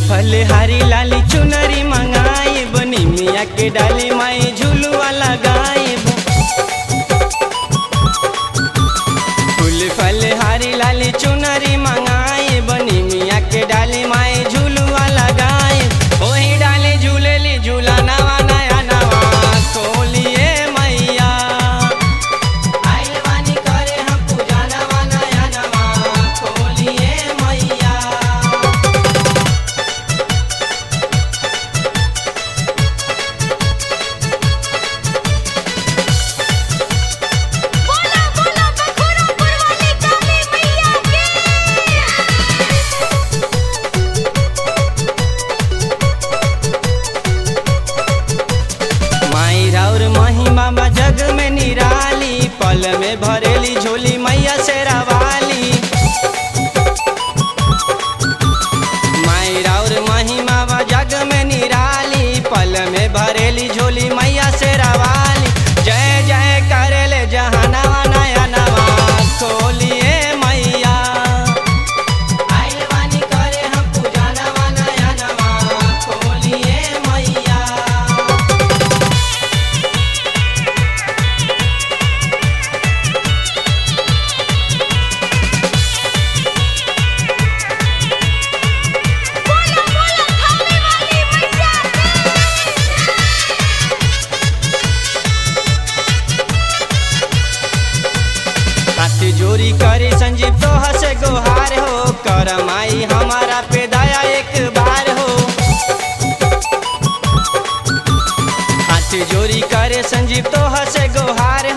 फल हरी लाली चुनरी मंगाई बनी मिया के डाली माई झुलुआ लगाई फूल फल हरी लाली चुनरी मंगाई बनी मिया के डाली माई झुलुआ लगाई वही डाली झूलेली झूला नवा नया नवा खोलिए मैया आइल बानी करे हम पूजा नवा नया नवा खोलिए मैया। बोला बोला बखोरापुर वाली काली मैया की। माई राउर महिमा बा जग में निराली पल में भरेली झोली मैया शेरा वाली माई राउर महिमा बा जग में निराली पल में भरेली झोली मैया शेरा वाली जय जय करेले जहानवा नया नवा खोलिए मैया आइल बानी करे हम पूजा नवा नया नवा खोलिए मैया। बोला बोला थाने वाली मैया हाथ जोरी करे संजीव तो हसे गोहार हो कर माई हमारा पे दया एक बार हो हाथ जोरी करे संजीव तो हसे गोहार